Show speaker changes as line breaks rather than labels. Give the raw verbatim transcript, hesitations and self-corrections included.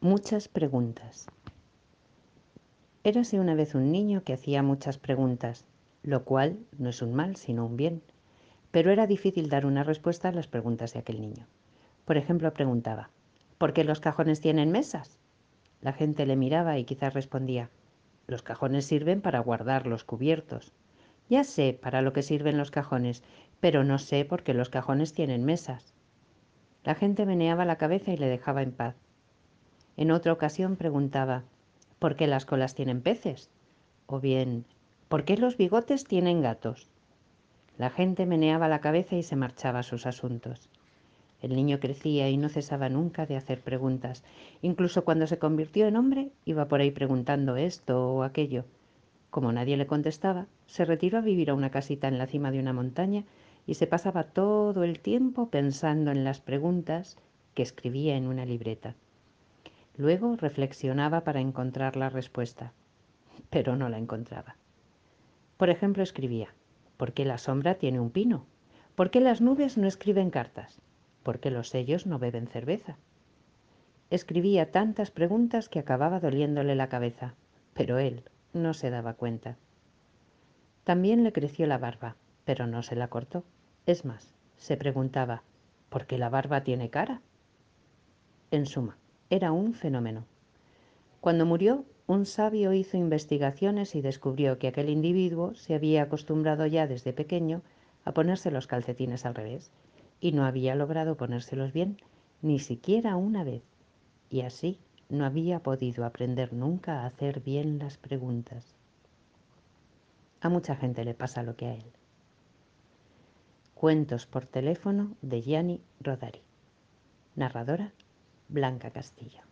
Muchas preguntas. Érase una vez un niño que hacía muchas preguntas, lo cual no es un mal, sino un bien. Pero era difícil dar una respuesta a las preguntas de aquel niño. Por ejemplo, preguntaba, ¿por qué los cajones tienen mesas? La gente le miraba y quizás respondía, los cajones sirven para guardar los cubiertos. Ya sé para lo que sirven los cajones, pero no sé por qué los cajones tienen mesas. La gente meneaba la cabeza y le dejaba en paz. En otra ocasión preguntaba, ¿por qué las colas tienen peces? O bien, ¿por qué los bigotes tienen gatos? La gente meneaba la cabeza y se marchaba a sus asuntos. El niño crecía y no cesaba nunca de hacer preguntas. Incluso cuando se convirtió en hombre, iba por ahí preguntando esto o aquello. Como nadie le contestaba, se retiró a vivir a una casita en la cima de una montaña y se pasaba todo el tiempo pensando en las preguntas que escribía en una libreta. Luego reflexionaba para encontrar la respuesta, pero no la encontraba. Por ejemplo, escribía, ¿por qué la sombra tiene un pino? ¿Por qué las nubes no escriben cartas? ¿Por qué los sellos no beben cerveza? Escribía tantas preguntas que acababa doliéndole la cabeza, pero él no se daba cuenta. También le creció la barba, pero no se la cortó. Es más, se preguntaba, ¿por qué la barba tiene cara? En suma, era un fenómeno. Cuando murió, un sabio hizo investigaciones y descubrió que aquel individuo se había acostumbrado ya desde pequeño a ponerse los calcetines al revés y no había logrado ponérselos bien, ni siquiera una vez. Y así no había podido aprender nunca a hacer bien las preguntas. A mucha gente le pasa lo que a él. Cuentos por teléfono de Gianni Rodari. Narradora Blanca Castillo.